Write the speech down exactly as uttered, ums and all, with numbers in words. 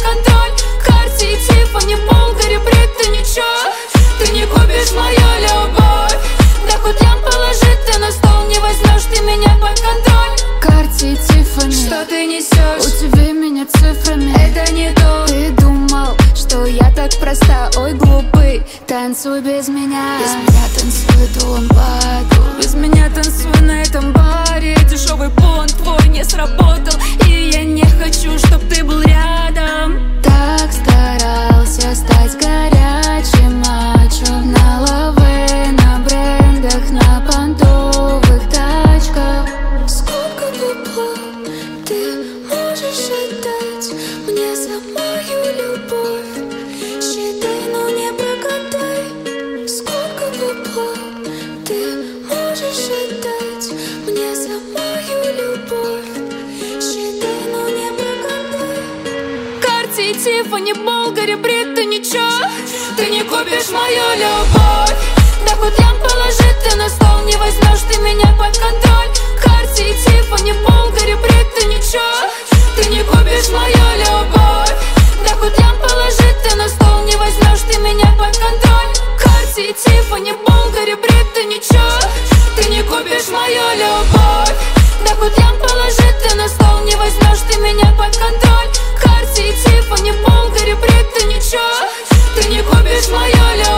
контроль. Карти и Тиффани, Булгари, Британи, чё? Ты не купишь мою любовь. Да хоть лям положи ты на стол, не возьмешь ты меня под контроль. Карти и Тиффани, что ты несешь? Удиви меня цифрами, это не то. Ты думал, что я так проста, ой глупый. Танцуй без меня, без меня танцуй эту лампаду. Без меня танцуй на этом баре. Дешевый план твой не сработал, и я не хочу, чтоб ты был рядом. Так старался стать горячим мачо. На лаве, на брендах, на понтовых тачках. Сколько бабла ты можешь отдать мне за мою любовь? Считай, но не прогадай. Сколько бабла ты можешь отдать мне за мою любовь? Считай, но не прогадай. Карти и Тиффани, Булгари, Британи, чё? Ты не купишь мою любовь. Да хоть лям положи ты на стол, не возьмешь ты меня под контроль. Карти и Тиффани, Булгари, Британи, чё? Ты не купишь мою любовь. Да хоть лям положи ты на стол, не возьмешь ты меня под контроль. Карти и Тиффани, Булгари, Британи, чё? Ты не купишь мою любовь. Да хоть лям положи ты на стол, не возьмешь ты меня под контроль. Карти и Тиффани, Булгари, Британи, чё? Ты не купишь мою любовь.